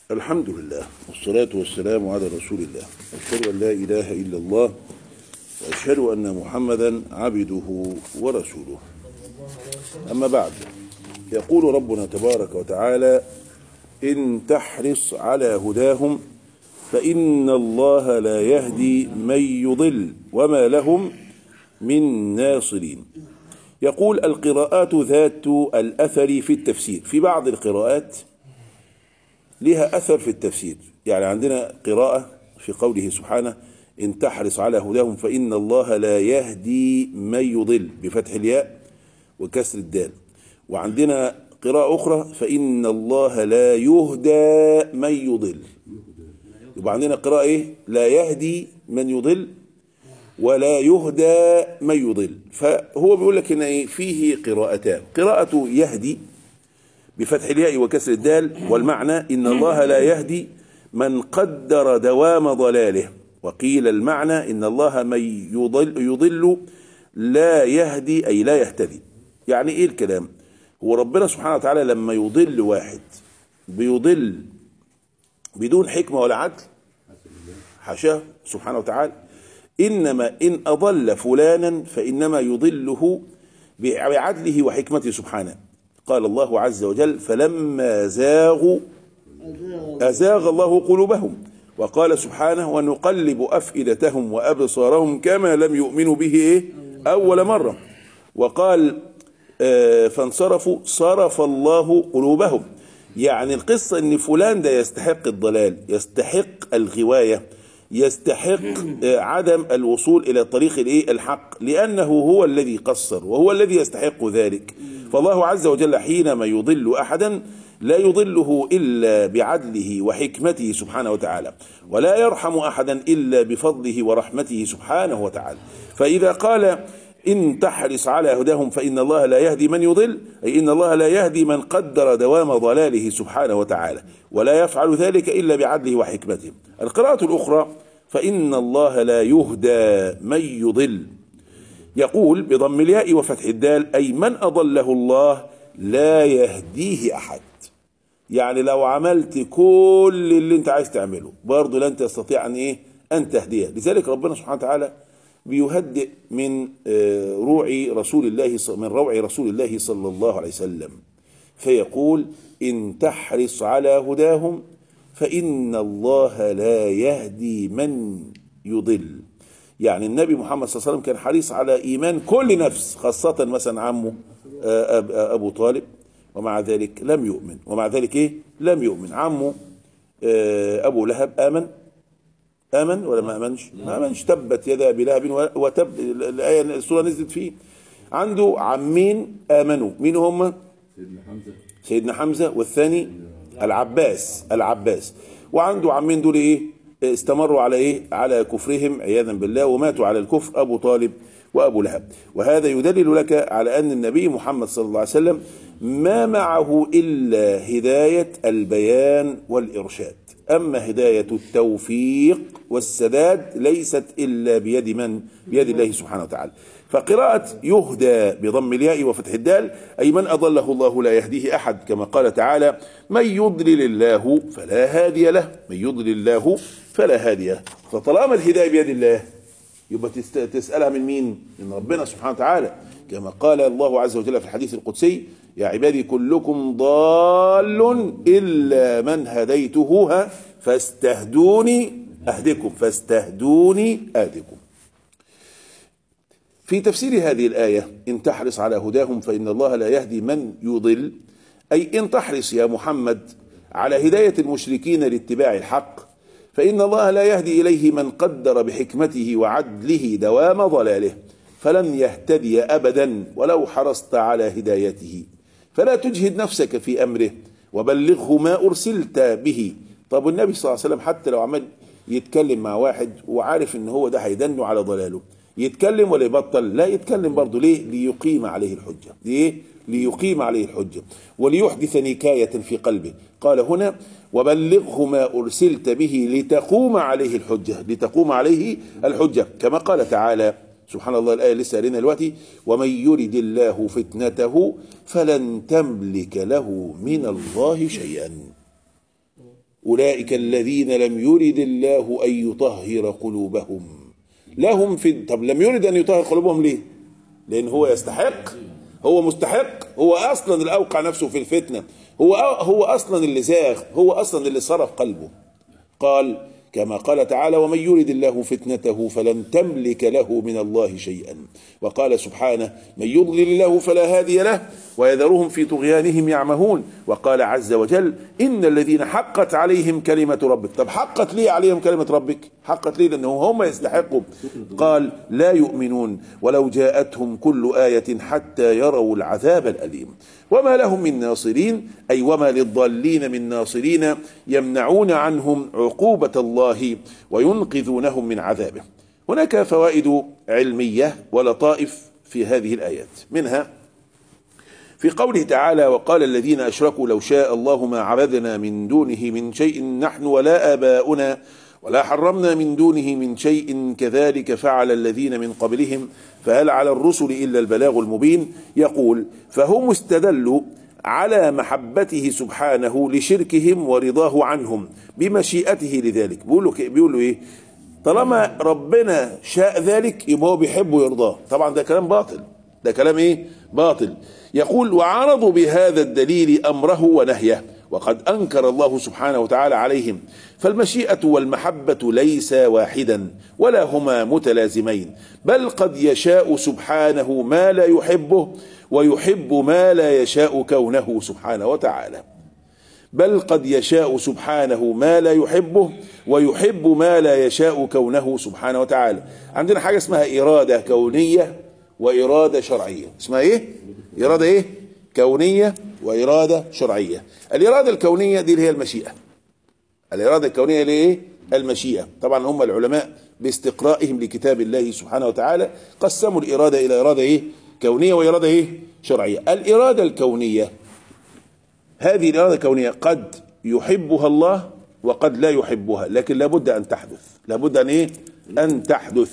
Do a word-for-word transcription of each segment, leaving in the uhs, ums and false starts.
الحمد لله والصلاة والسلام على رسول الله، أشهد أن لا إله إلا الله وأشهد أن محمدا عبده ورسوله. أما بعد، يقول ربنا تبارك وتعالى: إن تحرص على هداهم فإن الله لا يهدي من يضل وما لهم من ناصرين. يقول: القراءات ذات الأثر في التفسير. في بعض القراءات لها أثر في التفسير، يعني عندنا قراءة في قوله سبحانه: إن تحرص على هداهم فإن الله لا يهدي من يضل بفتح الياء وكسر الدال. وعندنا قراءة أخرى: فإن الله لا يهدى من يضل. يبقى عندنا قراءة إيه؟ لا يهدي من يضل ولا يهدى من يضل. فهو بيقول لك إن إيه؟ فيه قراءتان: قراءة يهدي بفتح الياء وكسر الدال، والمعنى إن الله لا يهدي من قدر دوام ضلاله. وقيل المعنى إن الله من يضل, يضل لا يهدي أي لا يهتدي. يعني إيه الكلام؟ هو ربنا سبحانه وتعالى لما يضل واحد بيضل بدون حكمة ولا عدل؟ حاشاه سبحانه وتعالى. إنما إن أضل فلانا فإنما يضله بعدله وحكمته سبحانه. قال الله عز وجل: فلما زاغوا أزاغ الله قلوبهم. وقال سبحانه: ونقلب أفئدتهم وأبصارهم كما لم يؤمنوا به إيه؟ أول مرة. وقال: آه فانصرفوا صرف الله قلوبهم. يعني القصة إن فلان ده يستحق الضلال، يستحق الغواية، يستحق آه عدم الوصول إلى طريق الإيه؟ الحق، لأنه هو الذي قصر وهو الذي يستحق ذلك. فالله عز وجل حينما يضل أحدا لا يضله إلا بعدله وحكمته سبحانه وتعالى، ولا يرحم أحدا إلا بفضله ورحمته سبحانه وتعالى. فإذا قال: إن تحرص على هداهم فإن الله لا يهدي من يضل، أي إن الله لا يهدي من قدر دوام ضلاله سبحانه وتعالى، ولا يفعل ذلك إلا بعدله وحكمته. القراءة الأخرى: فإن الله لا يهدى من يضل. يقول بضم الياء وفتح الدال: أي من أضله الله لا يهديه أحد. يعني لو عملت كل اللي انت عايز تعمله برضه لن تستطيع أن إيه؟ أن تهديه. لذلك ربنا سبحانه وتعالى بيهدئ من روع رسول الله من روع رسول الله صلى الله عليه وسلم، فيقول: إن تحرص على هداهم فإن الله لا يهدي من يضل. يعني النبي محمد صلى الله عليه وسلم كان حريص على إيمان كل نفس، خاصة مثلا عمه أبو طالب، ومع ذلك لم يؤمن. ومع ذلك إيه؟ لم يؤمن. عمه أبو لهب آمن آمن ولا ما آمنش؟ ما آمنش. تبت يدا أبي لهب وتب، الآية السورة نزلت فيه. عنده عمين آمنوا، مين هم؟ سيدنا حمزة سيدنا حمزة والثاني العباس العباس وعنده عمين دول إيه؟ استمروا على إيه؟ على كفرهم عياذا بالله، وماتوا على الكفر، أبو طالب وأبو لهب. وهذا يدلل لك على أن النبي محمد صلى الله عليه وسلم ما معه إلا هداية البيان والإرشاد، أما هداية التوفيق والسداد ليست إلا بيد من؟ بيد الله سبحانه وتعالى. فقراءة يهدى بضم الياء وفتح الدال أي من أضله الله لا يهديه أحد، كما قال تعالى: من يضلل الله فلا هادي له، من يضلل الله فلا هادي له. فطالما الهداية بيد الله يبقى تسألها من مين؟ من ربنا سبحانه وتعالى، كما قال الله عز وجل في الحديث القدسي: يا عبادي كلكم ضال إلا من هديته فاستهدوني أهدكم فاستهدوني أهدكم. في تفسير هذه الآية: إن تحرص على هداهم فإن الله لا يهدي من يضل، أي إن تحرص يا محمد على هداية المشركين لاتباع الحق فإن الله لا يهدي إليه من قدر بحكمته وعدله دوام ضلاله، فلن يهتدي أبدا ولو حرصت على هدايته. فلا تجهد نفسك في أمره وبلغه ما أرسلت به. طب النبي صلى الله عليه وسلم حتى لو عمل يتكلم مع واحد وعارف ان هو ده هيدنه على ضلاله، يتكلم ولا يبطل؟ لا يتكلم برضه. ليه؟ ليقيم عليه الحجة. ليه؟ ليقيم عليه الحجة وليحدث نكاية في قلبه. قال هنا: وبلغه ما أرسلت به لتقوم عليه الحجة، لتقوم عليه الحجة، كما قال تعالى سبحان الله. الآية لسه قارينها دلوقتي: ومن يرد الله فتنته فلن تملك له من الله شيئا. أولئك الذين لم يرد الله أن يطهر قلوبهم لهم في. طب لم يرد أن يطهر قلوبهم ليه؟ لأن هو يستحق، هو مستحق، هو أصلا اللي أوقع نفسه في الفتنة، هو هو أصلا اللي زاغ، هو أصلا اللي صرف قلبه. قال كما قال تعالى ومن يرد الله فتنته فلن تملك له من الله شيئا. وقال سبحانه من يضلل الله فلا هادي له ويذرهم في طغيانهم يعمهون. وقال عز وجل إن الذين حقت عليهم كلمة ربك. طب حقت ليه عليهم كلمة ربك؟ حقت ليه؟ لأنهم هم يستحقوا. قال لا يؤمنون ولو جاءتهم كل آية حتى يروا العذاب الأليم وما لهم من ناصرين، أي وما للضالين من ناصرين يمنعون عنهم عقوبة الله وينقذونهم من عذابه. هناك فوائد علمية ولطائف في هذه الآيات، منها في قوله تعالى وقال الذين أشركوا لو شاء الله ما عبدنا من دونه من شيء نحن ولا آباؤنا ولا حرمنا من دونه من شيء كذلك فعل الذين من قبلهم فهل على الرسل إلا البلاغ المبين. يقول فهم استدلوا على محبته سبحانه لشركهم ورضاه عنهم بمشيئته لذلك. بيقولوا بيقولوا ايه؟ طالما ربنا شاء ذلك يبقى هو بيحبه ويرضاه. طبعا ده كلام باطل، ده كلام ايه؟ باطل. يقول وعرضوا بهذا الدليل أمره ونهيه وقد أنكر الله سبحانه وتعالى عليهم. فالمشيئة والمحبة ليس واحدا ولا هما متلازمين، بل قد يشاء سبحانه ما لا يحبه ويحب ما لا يشاء كونه سبحانه وتعالى. بل قد يشاء سبحانه ما لا يحبه ويحب ما لا يشاء كونه سبحانه وتعالى. عندنا حاجة اسمها إرادة كونية وإرادة شرعية. اسمها ايه؟ إرادة ايه؟ كونية وإرادة شرعية. الإرادة الكونية دي اللي هي المشيئة. الإرادة الكونية اللي ايه؟ المشيئة. طبعا هم العلماء باستقرائهم لكتاب الله سبحانه وتعالى قسموا الإرادة إلى إرادة ايه؟ كونية وإرادة ايه؟ شرعية. الإرادة الكونية هذه الإرادة الكونية قد يحبها الله وقد لا يحبها، لكن لابد أن تحدث. لابد أن ايه؟ أن تحدث.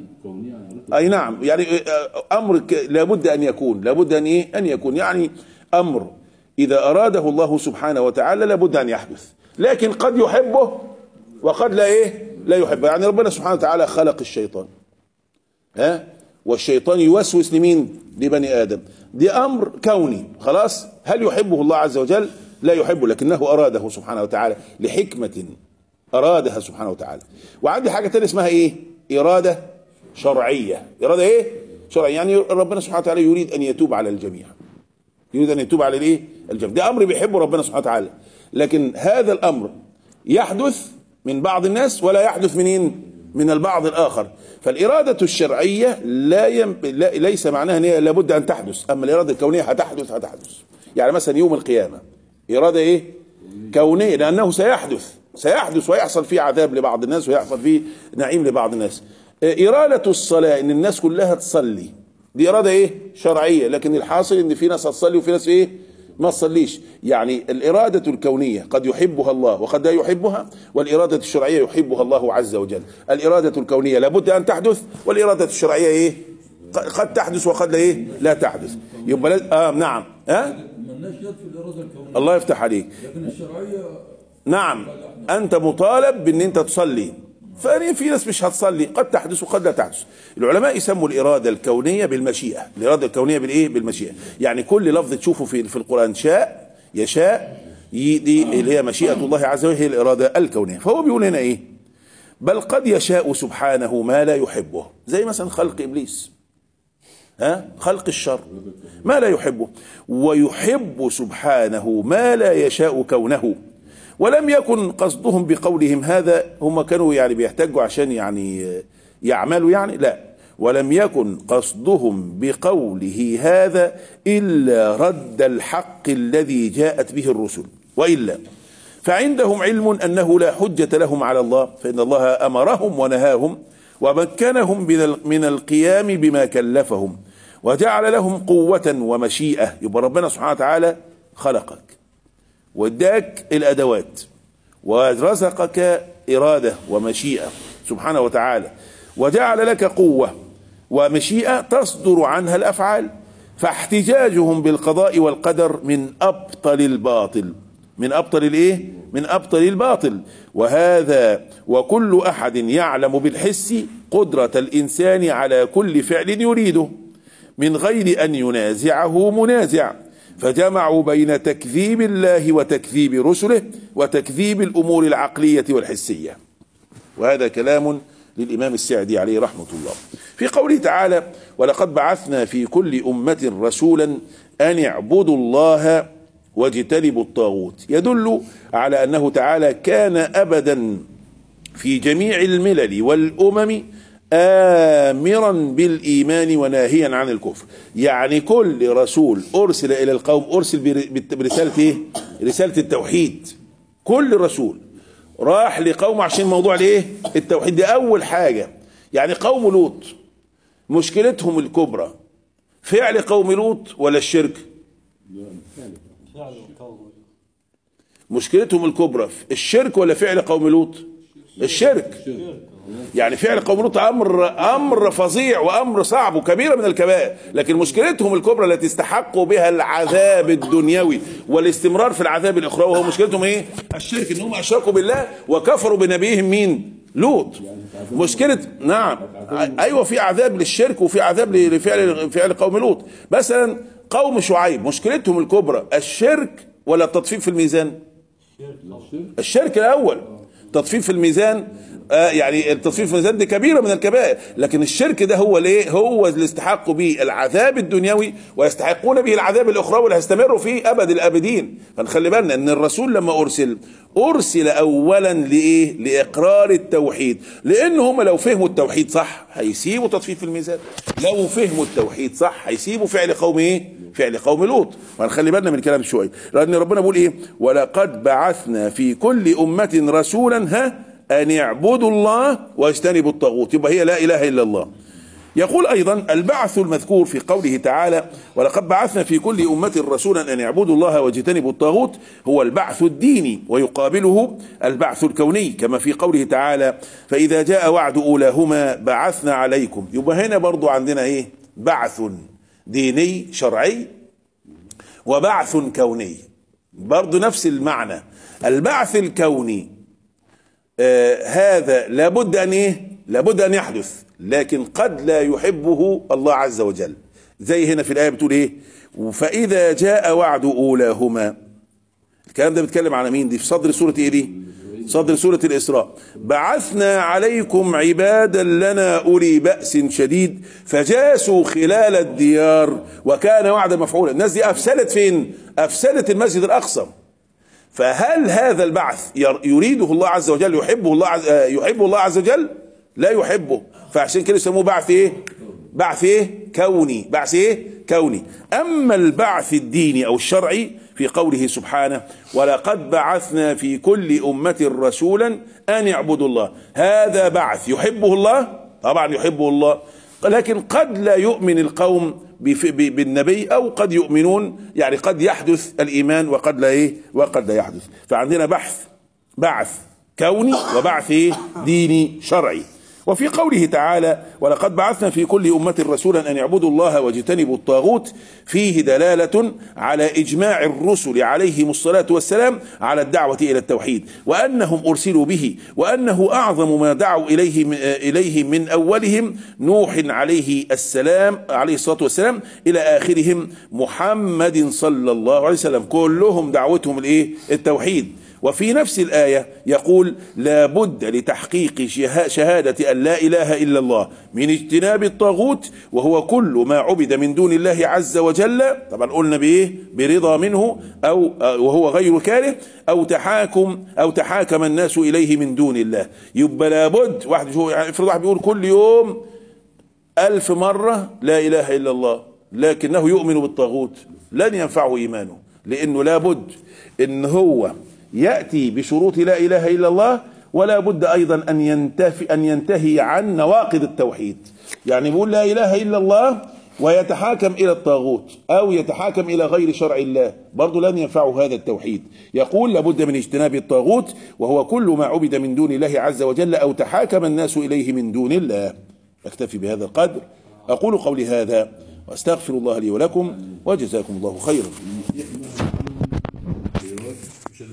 أي نعم، يعني أمر لابد أن يكون، لابد أن إيه؟ أن يكون، يعني أمر إذا أراده الله سبحانه وتعالى لابد أن يحدث، لكن قد يحبه وقد لا إيه؟ لا يحبه. يعني ربنا سبحانه وتعالى خلق الشيطان، ها؟ والشيطان يوسوس لمين؟ لبني آدم. دي أمر كوني، خلاص. هل يحبه الله عز وجل؟ لا يحبه، لكنه أراده سبحانه وتعالى لحكمة أرادها سبحانه وتعالى. وعندي حاجة تانية اسمها إيه؟ إرادة شرعية. إرادة إيه؟ شرعية، يعني ربنا سبحانه وتعالى يريد أن يتوب على الجميع، يريد أن يتوب على الإيه؟ الجميع. ده أمر بيحبه ربنا سبحانه وتعالى، لكن هذا الأمر يحدث من بعض الناس ولا يحدث منين؟ من البعض الآخر. فالإرادة الشرعية لا, يم... لا ليس معناها أن هي لابد أن تحدث، أما الإرادة الكونية هتحدث هتحدث. يعني مثلا يوم القيامة إرادة إيه؟ كونية، لأنه سيحدث سيحدث ويحصل فيه عذاب لبعض الناس ويحصل فيه نعيم لبعض الناس. إرادة الصلاة إن الناس كلها تصلي دي إرادة إيه؟ شرعية، لكن الحاصل إن في ناس هتصلي وفي ناس إيه؟ ما تصليش. يعني الإرادة الكونية قد يحبها الله وقد لا يحبها، والإرادة الشرعية يحبها الله عز وجل. الإرادة الكونية لابد أن تحدث، والإرادة الشرعية إيه؟ قد تحدث وقد لا إيه؟ لا تحدث. يبقى لا... آه نعم ها؟ الله يفتح عليك. لكن الشرعية نعم، أنت مطالب بأن أنت تصلي، ففي ناس مش هتصلي، قد تحدث وقد لا تحدث. العلماء يسموا الإرادة الكونية بالمشيئة. الإرادة الكونية بالإيه؟ بالمشيئة. يعني كل لفظ تشوفه في في القرآن شاء يشاء دي اللي هي مشيئة الله عز وجل، هي الإرادة الكونية. فهو بيقول هنا إيه؟ بل قد يشاء سبحانه ما لا يحبه، زي مثلا خلق إبليس، ها؟ خلق الشر ما لا يحبه، ويحب سبحانه ما لا يشاء كونه. ولم يكن قصدهم بقولهم هذا، هم كانوا يعني بيحتاجوا عشان يعني يعملوا يعني، لا، ولم يكن قصدهم بقوله هذا إلا رد الحق الذي جاءت به الرسل، وإلا فعندهم علم أنه لا حجة لهم على الله، فإن الله أمرهم ونهاهم ومكنهم من القيام بما كلفهم وجعل لهم قوة ومشيئة. يبقى ربنا سبحانه وتعالى خلقك واداك الأدوات ورزقك إرادة ومشيئة سبحانه وتعالى، وجعل لك قوة ومشيئة تصدر عنها الأفعال. فاحتجاجهم بالقضاء والقدر من أبطل الباطل من أبطل الإيه؟ من أبطل الباطل. وهذا وكل أحد يعلم بالحس قدرة الإنسان على كل فعل يريده من غير أن ينازعه منازع، فجمعوا بين تكذيب الله وتكذيب رسله وتكذيب الأمور العقلية والحسية. وهذا كلام للإمام السعدي عليه رحمة الله في قوله تعالى: ولقد بعثنا في كل أمة رسولا أن اعبدوا الله واجتنبوا الطاغوت، يدل على أنه تعالى كان أبدا في جميع الملل والأمم آمرا بالإيمان وناهيا عن الكفر. يعني كل رسول أرسل إلى القوم أرسل برسالة إيه؟ رسالة التوحيد. كل رسول راح لقوم عشان موضوع الايه؟ التوحيد. دي أول حاجة. يعني قوم لوط مشكلتهم الكبرى فعل قوم لوط ولا الشرك؟ مشكلتهم الكبرى الشرك ولا فعل قوم لوط؟ الشرك. يعني فعل قوم لوط امر امر فظيع وامر صعب وكبيره من الكبائر، لكن مشكلتهم الكبرى التي استحقوا بها العذاب الدنيوي والاستمرار في العذاب الاخروي هو مشكلتهم ايه؟ الشرك، ان هم اشركوا بالله وكفروا بنبيهم مين؟ لوط. مشكله نعم ايوه في عذاب للشرك وفي عذاب لفعل فعل قوم لوط. مثلا قوم شعيب مشكلتهم الكبرى الشرك ولا التطفيف في الميزان؟ الشرك الاول. تطفيف في الميزان آه يعني التطفيف في الميزان دي كبيره من الكبائر، لكن الشرك ده هو ليه؟ هو اللي استحقوا به العذاب الدنيوي ويستحقون به العذاب الاخروي اللي هيستمروا فيه ابد الابدين. فنخلي بالنا ان الرسول لما ارسل ارسل اولا لايه؟ لاقرار التوحيد، لان هم لو فهموا التوحيد صح هيسيبوا تطفيف في الميزان، لو فهموا التوحيد صح هيسيبوا فعل قوم ايه؟ فعل قوم لوط. فنخلي بالنا من الكلام شويه، لان ربنا بيقول ايه؟ ولقد بعثنا في كل امه رسولا ها أن يعبدوا الله واجتنبوا الطاغوت. يبقى هي لا إله إلا الله. يقول أيضا البعث المذكور في قوله تعالى ولقد بعثنا في كل أمة رسولا أن يعبدوا الله واجتنبوا الطاغوت هو البعث الديني، ويقابله البعث الكوني كما في قوله تعالى فإذا جاء وعد أولاهما بعثنا عليكم. يبقى هنا برضو عندنا إيه؟ بعث ديني شرعي وبعث كوني، برضو نفس المعنى. البعث الكوني آه هذا لابد أن إيه؟ لابد أن يحدث، لكن قد لا يحبه الله عز وجل. زي هنا في الآية بتقول إيه؟ فإذا جاء وعد أولاهما. الكلام ده بيتكلم على مين؟ دي في صدر سورة إيه دي؟ صدر سورة الإسراء. بعثنا عليكم عبادا لنا أولي بأس شديد فجاسوا خلال الديار وكان وعدا مفعولا. الناس دي أفسدت فين؟ أفسدت المسجد الأقصى. فهل هذا البعث يريده الله عز وجل؟ يحبه الله عز يحبه الله عز وجل؟ لا يحبه. فعشان كده يسموه بعث ايه؟ بعث ايه؟ كوني. بعث ايه؟ كوني. اما البعث الديني او الشرعي في قوله سبحانه ولقد بعثنا في كل امة رسولا ان يعبدوا الله، هذا بعث يحبه الله؟ طبعا يحبه الله، لكن قد لا يؤمن القوم بالنبي او قد يؤمنون، يعني قد يحدث الايمان وقد لا ايه؟ وقد لا يحدث. فعندنا بحث بعث كوني وبعث ايه؟ ديني شرعي. وفي قوله تعالى ولقد بعثنا في كل أمة رسولا أن يعبدوا الله واجتنبوا الطاغوت فيه دلالة على إجماع الرسل عليهم الصلاة والسلام على الدعوة إلى التوحيد، وأنهم أرسلوا به، وأنه أعظم ما دعوا إليه إليه من أولهم نوح عليه السلام عليه الصلاة والسلام إلى آخرهم محمد صلى الله عليه وسلم، كلهم دعوتهم الإيه؟ التوحيد. وفي نفس الآية يقول لا بد لتحقيق شهادة أن لا إله إلا الله من اجتناب الطاغوت وهو كل ما عبد من دون الله عز وجل، طبعا قلنا بإيه؟ برضا منه أو وهو غير كاره أو تحاكم أو تحاكم الناس إليه من دون الله. يبقى لا بد واحد افرض واحد بيقول كل يوم ألف مرة لا إله إلا الله لكنه يؤمن بالطاغوت، لن ينفعه إيمانه، لأنه لا بد إن هو يأتي بشروط لا إله إلا الله، ولا بد أيضا أن ينتهي أن ينتهي عن نواقض التوحيد. يعني بيقول لا إله إلا الله ويتحاكم إلى الطاغوت أو يتحاكم إلى غير شرع الله، برضو لن ينفعه هذا التوحيد. يقول لابد من اجتناب الطاغوت وهو كل ما عبد من دون الله عز وجل أو تحاكم الناس إليه من دون الله. أكتفي بهذا القدر، أقول قولي هذا وأستغفر الله لي ولكم وجزاكم الله خيرا.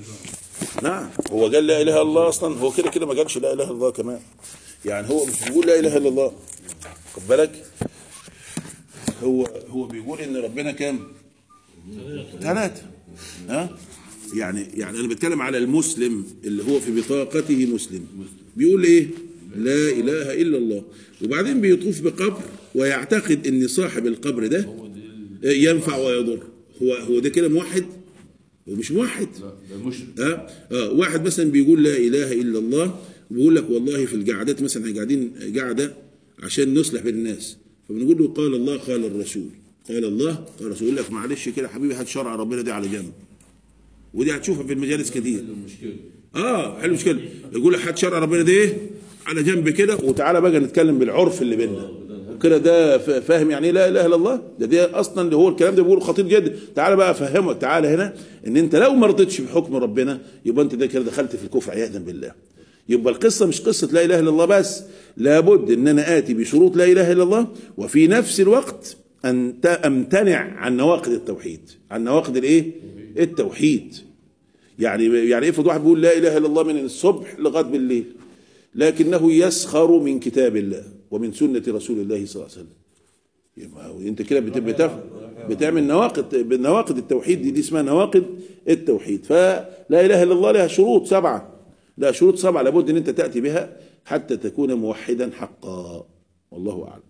نعم، هو قال لا اله الا الله اصلا، هو كده كده ما قالش لا اله الا الله كمان، يعني هو مش بيقول لا اله الا الله، خد بالك، هو هو بيقول ان ربنا كام؟ ثلاثة. ها؟ يعني يعني انا بتكلم على المسلم اللي هو في بطاقته مسلم، بيقول ايه؟ لا اله الا الله، وبعدين بيطوف بقبر ويعتقد ان صاحب القبر ده ينفع ويضر. هو هو ده كده موحد؟ هو مش موحد. ده مشرك. اه اه واحد مثلا بيقول لا اله الا الله، وبيقول لك والله في القعدات مثلا احنا قاعدين قاعده عشان نصلح بين الناس، فبنقول له قال الله قال الرسول، قال الله قال الرسول، يقول لك معلش كده حبيبي، هات شرع ربنا دي على جنب، ودي هتشوفها في المجالس كتير. المشكله اه حلو المشكله، يقول لك هات شرع ربنا دي على جنب كده، وتعالى بقى نتكلم بالعرف اللي بيننا كده. ده فاهم يعني ايه لا اله الا الله؟ ده دي اصلا اللي هو الكلام ده بيقوله خطير جدا. تعالى بقى افهمك، تعالى هنا ان انت لو ما رضيتش بحكم ربنا يبقى انت ده كده دخلت في الكفر عياذا بالله. يبقى القصه مش قصه لا اله الا الله بس، لابد ان انا اتي بشروط لا اله الا الله، وفي نفس الوقت ان امتنع عن نواقض التوحيد، عن نواقض الايه؟ التوحيد. يعني يعني افرض واحد بيقول لا اله الا الله من الصبح لغايه بالليل، لكنه يسخر من كتاب الله ومن سنة رسول الله صلى الله عليه وسلم، يبقى انت كده بتعمل بتعمل نواقض نواقض التوحيد. دي, دي اسمها نواقض التوحيد. فلا اله الا الله لها شروط سبعة، لا شروط سبعة لابد ان انت تأتي بها حتى تكون موحدا حقا، والله اعلم.